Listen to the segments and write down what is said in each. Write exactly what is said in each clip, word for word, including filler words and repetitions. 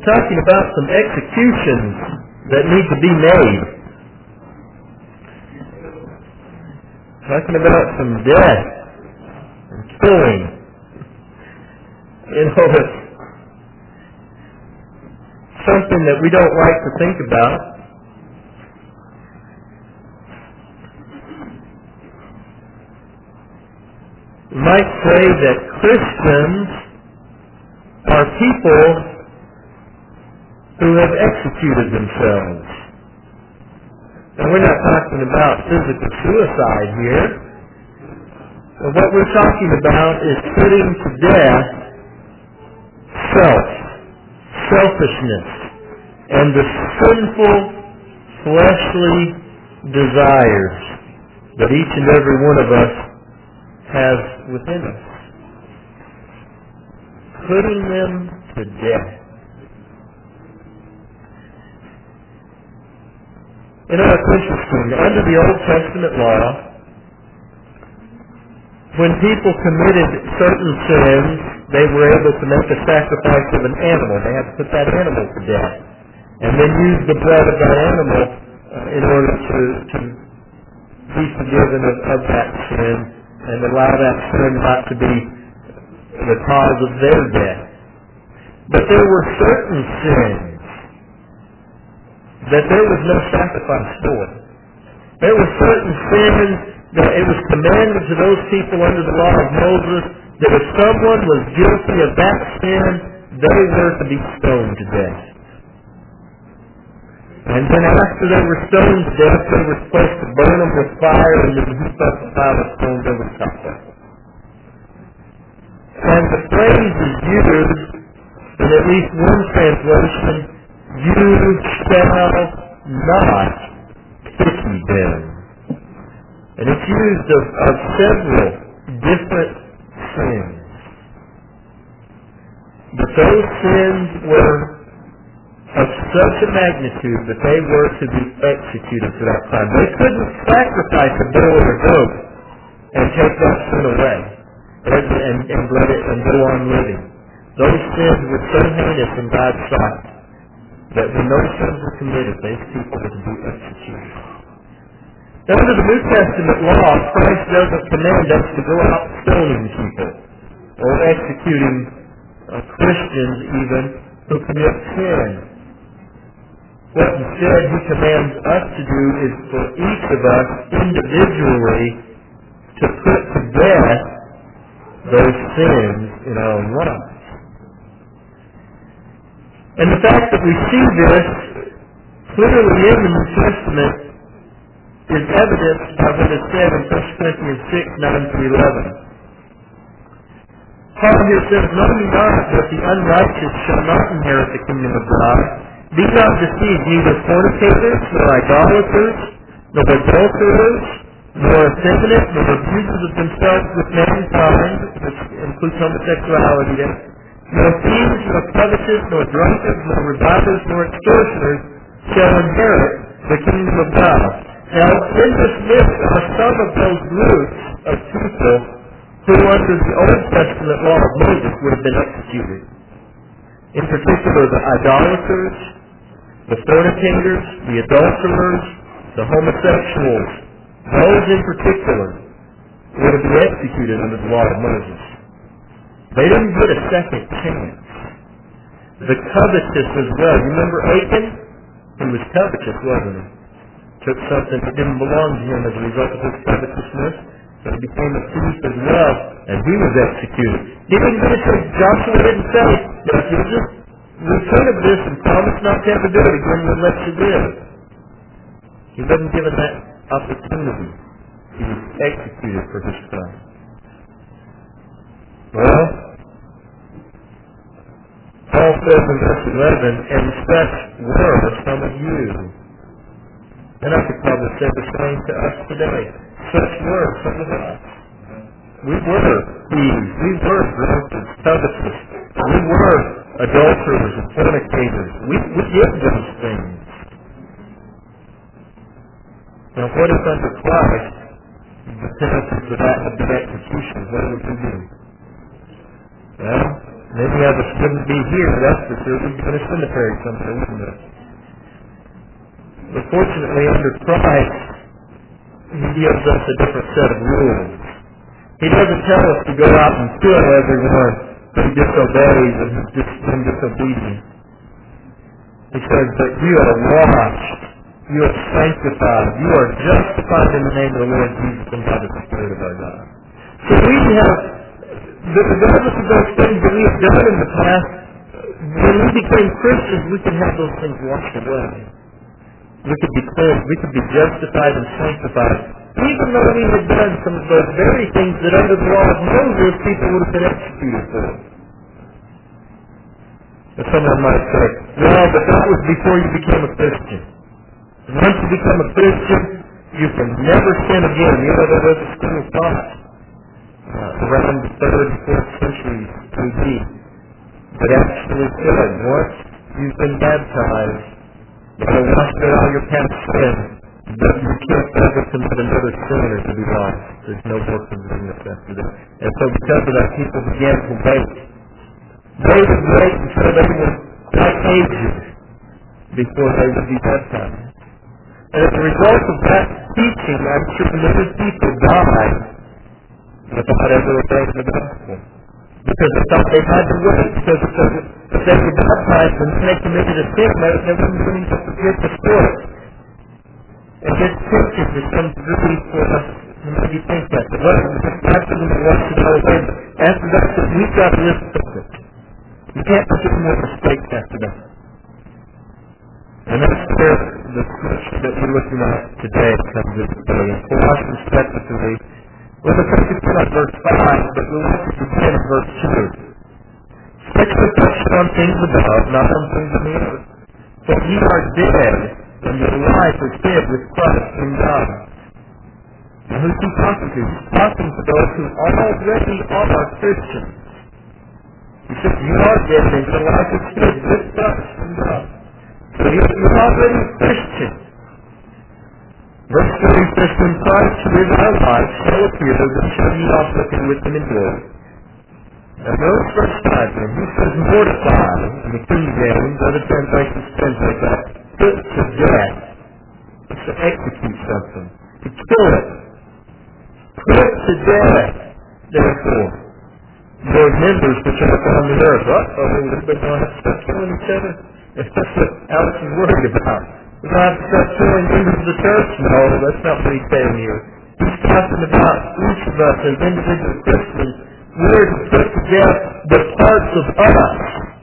We're talking about some executions that need to be made. Talking about some death and killing. You know, it's something that we don't like to think about. We might say that Christians are people who have executed themselves. And we're not talking about physical suicide here. But what we're talking about is putting to death self, selfishness, and the sinful, fleshly desires that each and every one of us has within us. Putting them to death. You know, it's interesting. Under the Old Testament law, when people committed certain sins, they were able to make a sacrifice of an animal. They had to put that animal to death. And then use the blood of that animal uh, in order to, to be forgiven of, of that sin and allow that sin not to be the cause of their death. But there were certain sins that there was no sacrifice for. There were certain sins that it was commanded to those people under the law of Moses that if someone was guilty of that sin, they were to be stoned to death. And then after they were stoned to death, they were supposed to burn them with fire and then heap up the pile of stones over the top of them. And the phrase is used in at least one translation, you shall not pity them. And it's used of, of several different sins. But those sins were of such a magnitude that they were to be executed for that crime. They couldn't sacrifice a bull or a goat and take that sin away and, and, and let it and go on living. Those sins were so heinous in God's sight that when those sins were committed, those people were to be executed. Now, under the New Testament law, Christ doesn't command us to go out stoning people or executing uh, Christians even who commit sin. What instead He commands us to do is for each of us individually to put to death those sins in our own lives. And the fact that we see this clearly in the New Testament is evidenced by what is said in First Corinthians six, nine through eleven. Paul here says, know ye not that the unrighteous shall not inherit the kingdom of God. Be not deceived, neither fornicators, nor idolaters, nor adulterers, nor effeminate, nor abusers of themselves with mankind, which includes homosexuality there, nor thieves, nor covetous, nor drunkards, nor revilers, nor extortioners shall inherit the kingdom of God. Now, in this list are some of those groups of people who under the Old Testament law of Moses would have been executed. In particular, the idolaters, the fornicators, the adulterers, the homosexuals. Those in particular were to be executed under the law of Moses. They didn't get a second chance. The covetous as well. You remember Achan? He was covetous, wasn't he? Took something that didn't belong to him as a result of his covetousness, so he became a thief as well, and he was executed. He didn't get a chance. Joshua didn't say, now if you just repent of this and promise not to ever do it again, we'll let you live. He wasn't given that opportunity. He was executed for his crime. Well, Paul says in verse eleven, and such were some of you. And I could probably say the same to us today. Such were some of us. We were thieves. We were drunkards, covetous. We were adulterers and fornicators. We, we did those things. Now, what if under Christ the penalty for that would be execution? What would we do? Well, Many of us wouldn't be here, that's for sure. We'd be in a cemetery someday, wouldn't we? But fortunately, under Christ, He gives us a different set of rules. He doesn't tell us to go out and kill everyone who disobeys and who's dis- and disobedient. He says that you are washed, you are sanctified, you are justified in the name of the Lord Jesus and by the Spirit of our God. So we have, regardless of those things that we have done in the past, when we became Christians, we can have those things washed away. We could be cleansed, we could be justified and sanctified, even though we had done some of those very things that under the law of Moses people would have been executed for. But someone might say, well, but that was before you became a Christian. And once you become a Christian, you can never sin again. You know, there was a school of thought uh, around the third and fourth centuries A D that actually said, once you've been baptized, you will wash away all your past sin, but you can't ever commit another sin or to be lost. There's no more forgiveness after that. And so because of that, people began to wait. They would wait until they were quite aged before they would be baptized. And as a result of that teaching, I'm sure many people died without ever obeying the gospel. Because they thought they had to wait, because if they were baptized and they committed a sin, they, they wouldn't really get forgiveness for it. And this tempted to some degree for us to maybe think that. But what is the pastor that wants to know again? After that, we've got to live with it. You can't make more mistakes after that. And that's where the scripture that we're looking at today comes into play. In Colossians chapter three, we're going to focus on verse five, but we'll look at begin at verse two. Set your affection on things above, not on things on the earth. For ye are dead, and your life is hid with Christ in God. And who's he talking to? He's talking to those who already are Christians. He says, you are dead, and your life is hid with Christ in God. So you're already a Christian. Verse four says, when Christ, who is our life, shall appear, then shall ye also appear with him in glory. Now notice verse five, and he says, mortify, in the King James, other translations translate that, put to death. It's to execute something, to kill it. Put to death, therefore, your members which are upon the earth. Uh-oh, everybody going to have to start killing each other? If that's what Alex is worried about. We're going to have to start killing members of the church? No, that's not what he's saying here. He's talking about each of us as individual Christians. We're to put to death the parts of us,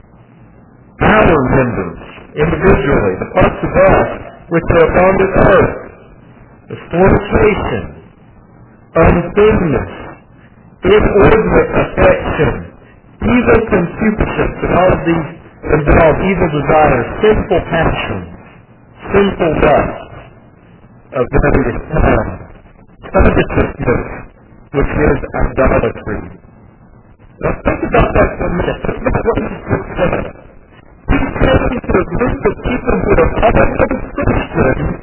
our members, individually, the parts of us which are upon the earth. The fornication, uncleanness, inordinate affection, evil concupiscence, and all of these involve evil desires, sinful passions, sinful lust of various kinds, covetousness, which is idolatry. Now think about that for a minute. Think about what he's just said. He's saying to a group of people who are already Christians,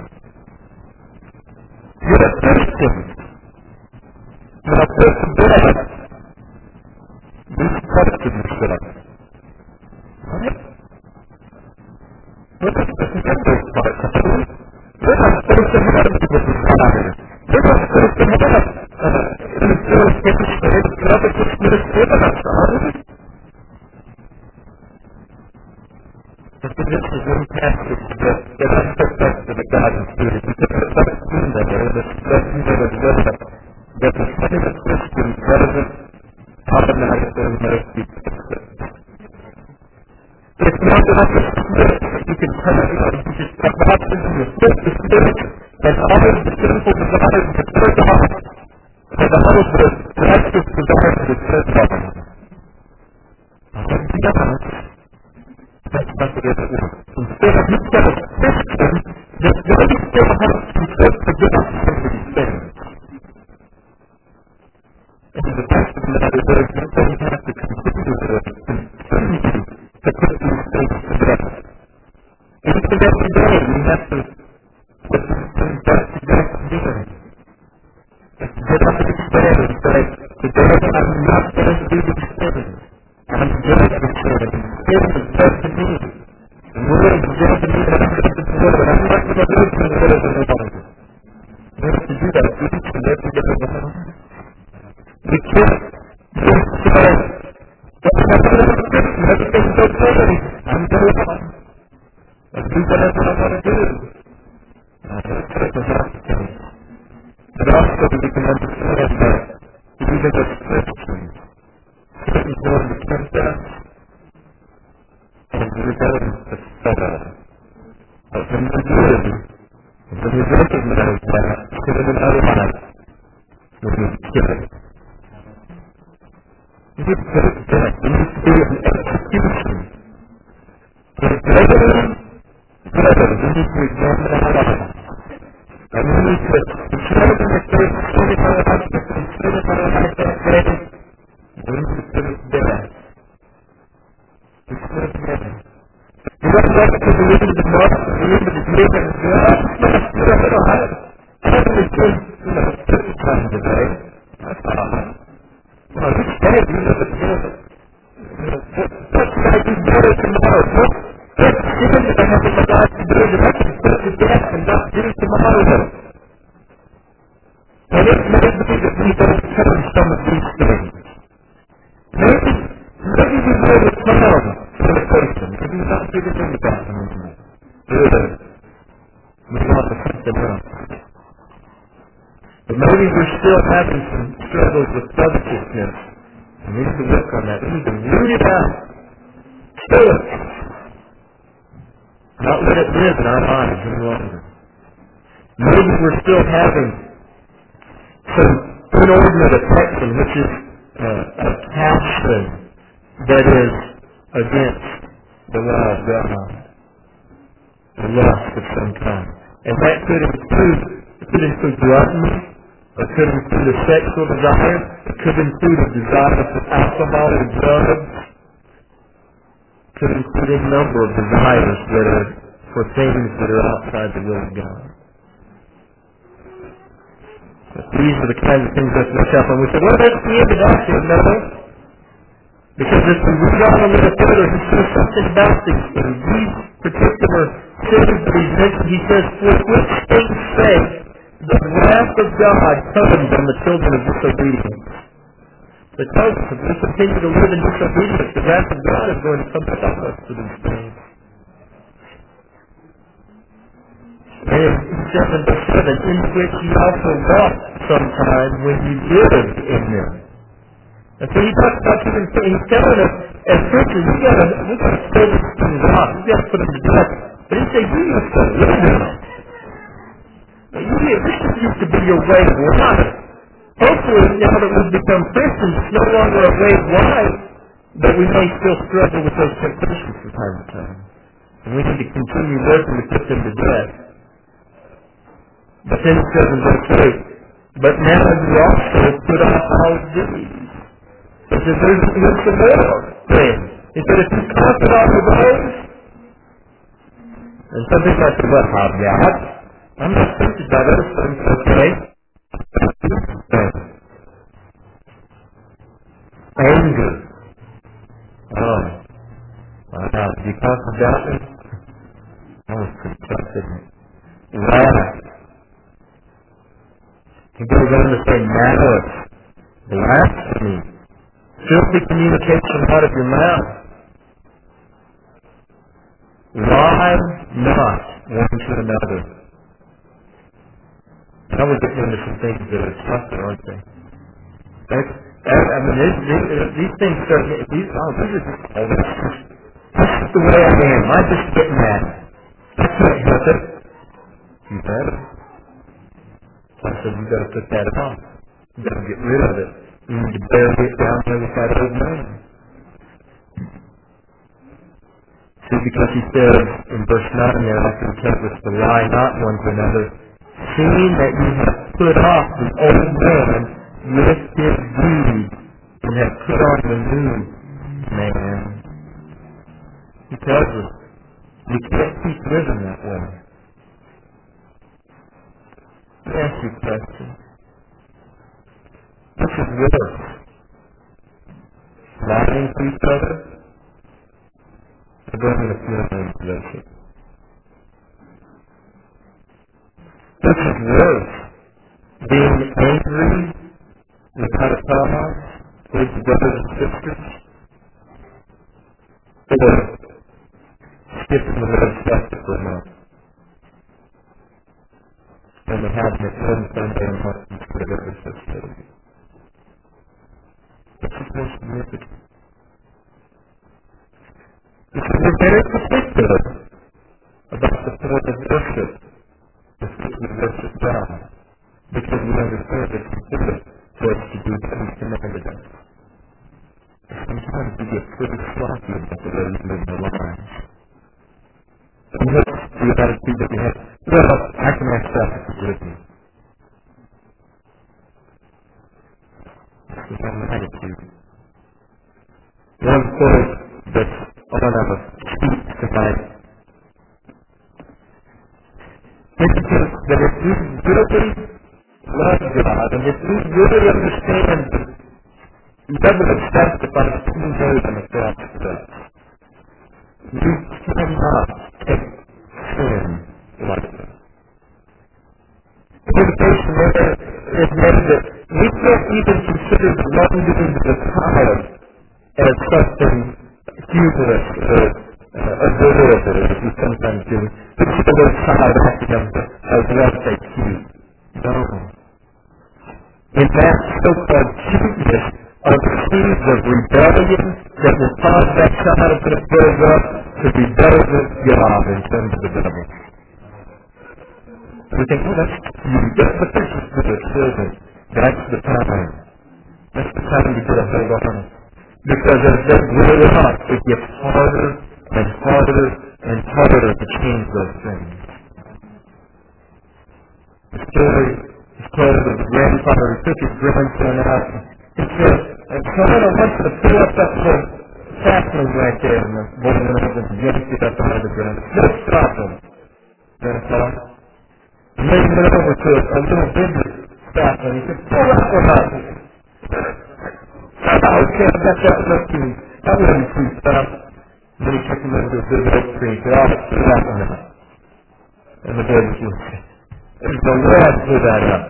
you're a Christian. Now put to death these parts of yourself. Right? Look at those parts. We're not supposed to have evil desires. We're not supposed to have influence, covetousness, in us, are we? But this is one passage that, that I picked up to the God included. We took it back in there, this lesson that was read up, that the sin of Christians doesn't automatically make people Christians. It's not like a switch that you can turn it on. You just come out and you flip the switch, and all of the sinful desires are turned off, and all of the righteous desires are turned on. To be honest, that's not the way it works. Instead of you've got a Christian that really still has to flip the goodness of these things. And the fact of the matter is, you don't have to continue to continue to put these things to death. And even every day, we have to put these things back to death again. And to get up and stand and say, today I'm not going to do these things. I'm going to is jumping in and I'm going to do it. I'm not going to do it to the middle of the longer. We have to do that each and every day of the longer. We can't just say, don't have to do it, everything's okay, I'm going to I'll do whatever I want to do. Uh, that's not the case. But also we can understand that even as Christians, Satan is going to tempt us and we're going to fall. But when we do, when we recognize that, sin in our life, we need to kill it. We need to put it to death. We need to do an execution. But regularly, regularly, we need to examine our lives. And we need to determine if there's sin in our life, if there's sin in our life that day, we need to put it to death. We put it to death. We don't want to believe in the Lord, to believe in the year that is good. I just want to feel a little higher. I don't really feel, you know, fifty times a day. That's not high. You know, each day we live it good. You know, what should I do better tomorrow? What, what sin that I have in my life today that I can put to death and not do tomorrow? And it may be that we don't turn some of these things. Maybe, maybe we will return to the person. Maybe we don't do the thing about them anymore. Really. We want to put them up. But maybe we're still having some struggles with covetousness. And we need to work on that. We need to root it out. Kill it. Not let it live in our lives any longer. Maybe we're still having some inordinate affection, which is uh, a passion that is against the law of God. The lust of some kind. And that could include, it could include gluttony, or it could include a sexual desire, it could include a desire for alcohol and drugs, it could include a number of desires that are for things that are outside the will of God. But these are the kinds of things that we up and we say, well, that's the end of that thing, no. Because if we read on a little further, he says something about these things. These particular sins that he's mentioned, he says, for which things sake the wrath of God comes on the children of disobedience. Because if we continue to live in disobedience, the wrath of God is going to come upon us for these things. And he says in verse seven, in which you also walked sometime when you lived in them. And so he talks about even, he's telling us, as Christians, we gotta, we gotta throw these things off. We gotta put them to death. But he says, you used to live in them. You, this used to be your way of life. Hopefully, now that we've become Christians, it's no longer a way of life, but we may still struggle with those temptations from time to time. And we need to continue working to put them to death. But then it says in verse eight, but now you also put off all these. He says, there's, there's some more things. He said, if you conquer all of those, and some people might say, well, how God? I'm not tempted by those things, okay? Anger. Oh. Wow. Did you talk about it? That was pretty tough, isn't it? Wrath. He goes on to say malice. Blasphemy. Filthy communication out of your mouth. Lie not one to another. Now we're getting into some things that are tougher, aren't they? That's, that, I mean, these, these, these things start, these, oh, these are just, oh, that's just, that's just the way I am. I just get mad. I can't help it. You better. So I said, you gotta put that off. You gotta get rid of it. You need to bury it down there with that old man. See, because he says in verse nine there, I can tell us to lie not one to another, seeing that you have put off the old man with his deeds, and have put on the new man. He tells us we can't keep living that way. Let me ask you a question. Which is worse? Lying to each other? Or going in a feeling relationship? Which is worse, being angry without a cause towards the brothers and sisters, or skipping the Lord's Supper for a month, and we have it one Sunday a month instead of every festival. This is more significant. Because we're very particular about the form of worship with which we worship God, because we understand it's important for us to do what He commanded us. Sometimes we get pretty sloppy about the way we live our lives. And what's the attitude that we have? Well, I can ask God to forgive me. That's the wrong attitude. One quote that's on our sheet tonight indicates that if we really love God, and if we really understand the level of sacrifice He made on the cross for us, we cannot take sin lightly. The indication there is made that we can't even consider the wrongdoing of the child as something humorous or uh, adorable, as we sometimes do. We see the little child acting up as well say cute. No. In that so-called cuteness are the seeds of rebellion that will cause that child when it grows up to rebel against God in terms of the devil. We think, well, that's cute. That's the picture for the children. That's the time. That's the time to get a hold on it. Because as they grow up, it gets harder and harder and harder to change those things. The story is told of the grandfather who took his grandson out. He said, son, I want you to pull up that little sapling right there. And the boy went over and yanked it up out of the ground. Don't stop him, Grandpa. And then he went over to a little bigger sapling. He said, pull that one up. Okay, I got that lucky. That wasn't too tough. Then he took him over to a big oak tree. He said, oh, let's pull that one up. And the boy was like, there's no way I'd pull that up.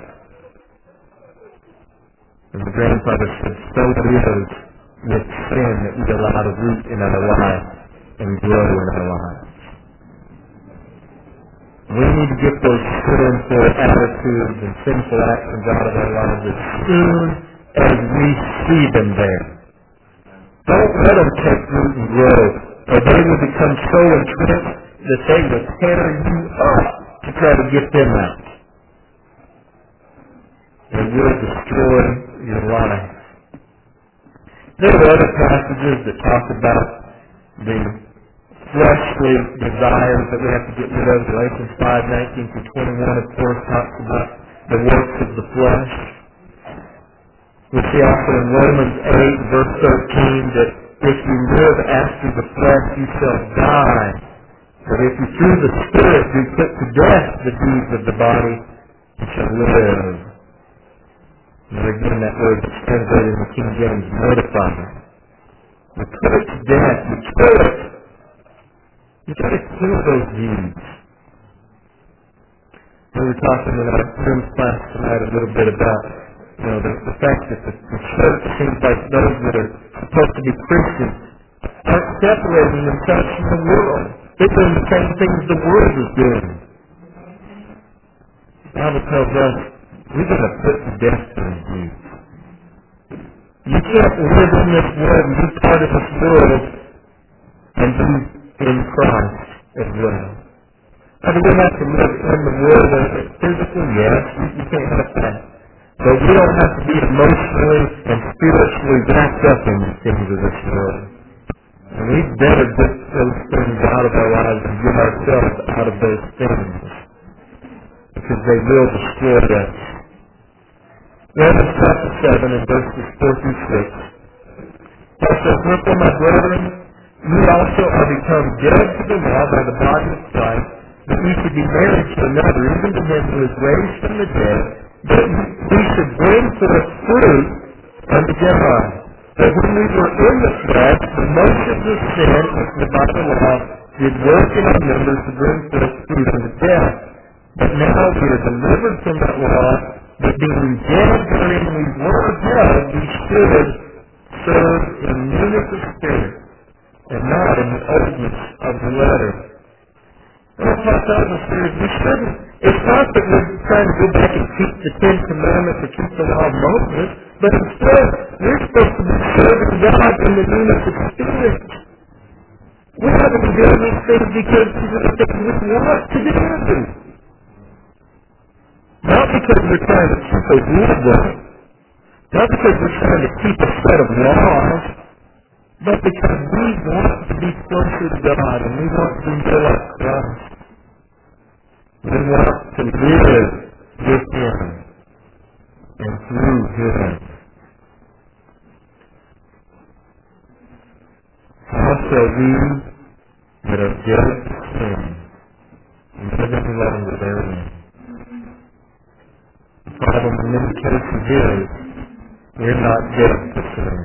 And the grandfather said, so it is with sin that we allow to root in our lives and grow in our lives. We need to get those sinful attitudes and sinful actions out of our lives as soon as we see them there. Don't let them take root and grow, or they will become so entrenched that they will tear you up to try to get them out. And will destroy your life. There are other passages that talk about the fleshly desires that we have to get rid of. Galatians five nineteen through twenty-one, of course, talks about the works of the flesh. We see also in Romans eight, verse thirteen, that if you live after the flesh, you shall die. But if you through the Spirit do put to death the deeds of the body, you shall live. And again, that word is translated in the King James, mortify. You put it to death, you kill it. You got to kill those deeds. We were talking in our room class tonight a little bit about, you know, the, the fact that the, the church seems like those that are supposed to be Christians aren't separating themselves from the world. They're doing the same things the world is doing. The Bible tells us we've got to put to death those deeds. You can't live in this world and be part of this world and be in Christ as well. Now, we don't have to live in the world physically, yes, you can't have that. But we don't have to be emotionally and spiritually wrapped up in the things of this world. And we better get those things out of our lives and get ourselves out of those things, because they will destroy us. Romans chapter seven and verses four through six. Paul says, wherefore, my brethren, you also are become dead to the law by the body of Christ, that we should be married to another, even to him who is raised from the dead, that we should bring forth fruit unto God. That when we were in the flesh, the motions of sin, which the by the law did work in our members to bring forth fruit unto death. But now we are delivered from that law, but being dead wherein we were dead, we should serve in newness of spirit, and not in the oldness of the letter. And what Paul tells us here is we shouldn't. It's not that we're trying to go back and keep the Ten Commandments or keep the law of Moses, but instead we're supposed to be serving God in the newness of spirit. We haven't been doing these things because these are the things we want to do. Not because we're trying to keep a rule book, not because we're trying to keep a set of laws, but because we want to be closer to God and we want to be like Christ. We want to live with Him and through Him. How shall we that are dead to sin live in longer therein? The problem in many cases is we're not dead to sin.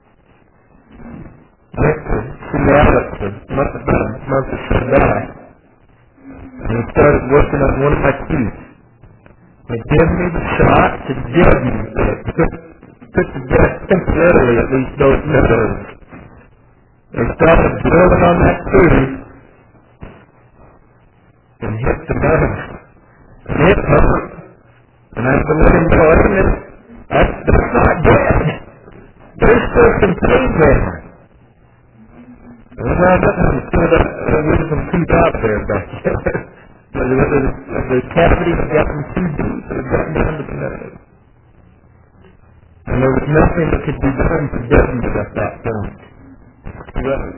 I went to Seattle a month, about a month or so back, and he started working on one of my teeth. They gave me the shot to deaden it, put, put to death temporarily at least those nerves. They started drilling on that tooth and hit the nerve. And it hurt. And I said, let him go, that's, that's not dead. There's still some pain there. And when I got them, there was some teeth out there back there. But the, the, the cavity had gotten too deep, it had gotten down to the nerve. And there was nothing that could be done to deaden it at that point. Right.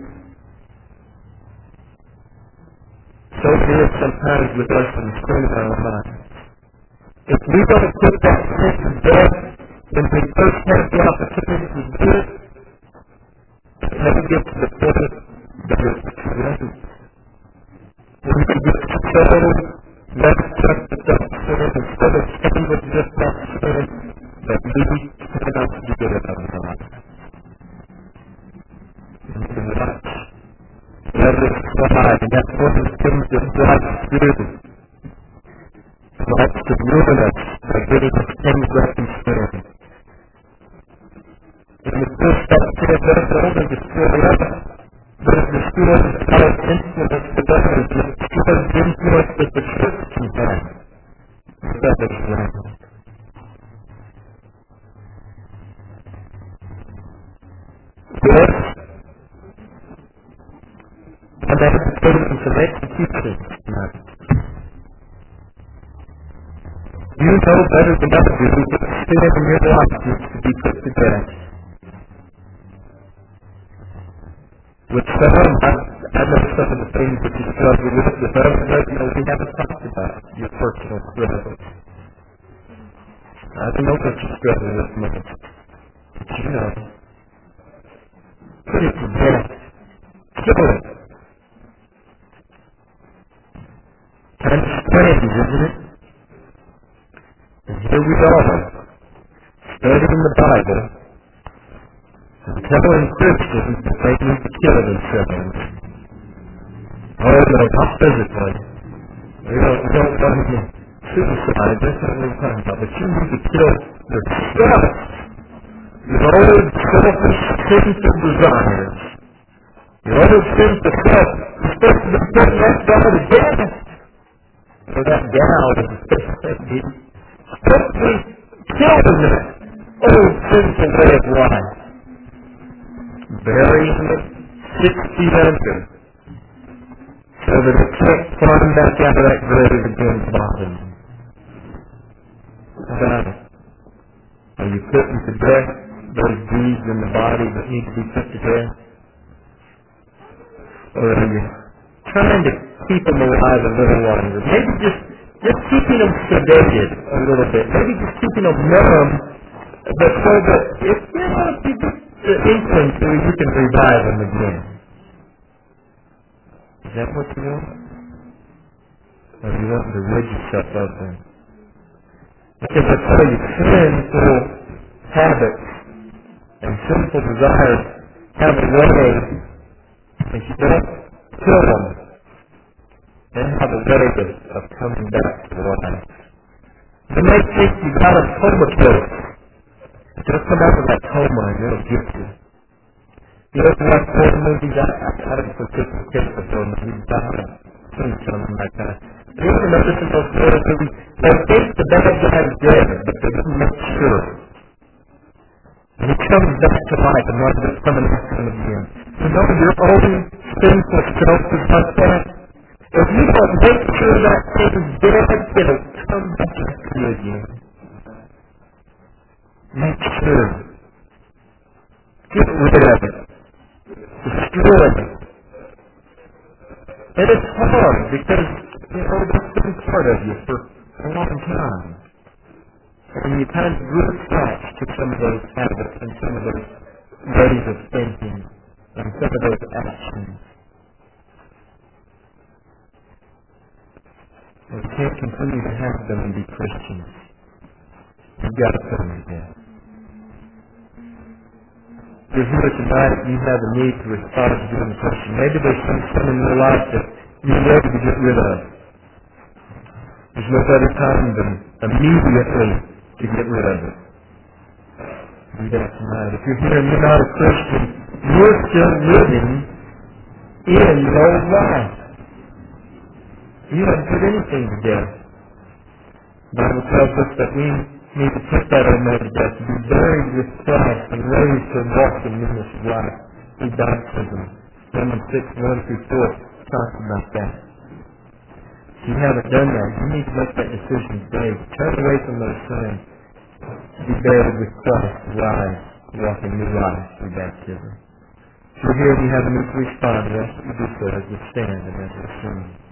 So it is sometimes with us in the spring of our lives. If we don't put that sin to death when we first have the opportunity to do it, it never gets to the point that it's ready. When we get so left just with that sin instead of staying with just that sin that we cannot do it out of our life. And we watch. Let us slide, and that's one of the things that God do. He likes to ruin us by getting us things reconciled. And the first step to it doesn't only destroy us, but it destroys our influence with others, and it destroys the influence that the church can have with others around. Yes, and that is taken some execution tonight. You know better than others that sin in your life needs to be put to death. With some, I, I know some of the things that you struggle with, with others, you know, we haven't talked about your personal struggles. I don't know what you struggle with much, but you know, put it to death. Kill it. Kind of strange, isn't it? And here we are, studying the Bible, and telling Christians that they need to kill themselves. Oh, no, not physically. We don't, we don't want to suicide, that's not what we're talking about, but you need to kill yourself. Your old selfish, sinful desires. Your old sinful self is supposed to be putting that down to death. Or that down is supposed to be quickly killing that old sinful way of life. Burying it six feet under so that it can't climb back out of that grave again to bother you. How about it? Are you putting to death those deeds in the body that need to be put to death? Or are you trying to keep them alive a little longer? Maybe just Just keeping them sedated a little bit. Maybe just keeping them numb, but so that if you know, if you get the inkling so you can revive them again. Is that what you want? Or do you want to rid yourself of them? Because I tell you, sinful habits and sinful desires have a way, if you don't kill them, They have a way of, of coming back to life. You may think you got a comatose. Just come out of that coma and it'll get you. You ever watch horror movies? I, I, I don't participate in horror movies. I haven't seen something like that. You ever notice in those horror movies, they think the bad guy is dead, but they don't make sure. And he comes back to life and winds up coming after him again. You know your own sinful self is like that? If you don't make sure that thing's dead, it'll come back after you again. Make sure. Get rid of it. Destroy it. And it's hard because, you know, that's been part of you for a long time. And you kind of grew attached to some of those habits and some of those ways of thinking and some of those actions. And you can't continue to have them and be Christians. You've got to put them to death. If you're here tonight, you have a need to respond to giving the question. Maybe there's some sin in your life that you're ready to get rid of. There's no better time than immediately to get rid of it. Do that tonight. If you're here and you're not a Christian, you're still living in your old life. You haven't put anything to death. The Bible tells us that we need to put that old man to death, to be buried with Christ and raised to walk in newness of life through baptism. Romans six, one through four talks about that. If you haven't done that, you need to make that decision today. Turn away from those sins. Be buried with Christ, rise, walk in new life through baptism. If you're here and you have a need to respond, I ask you to do so as we stand and as we sing.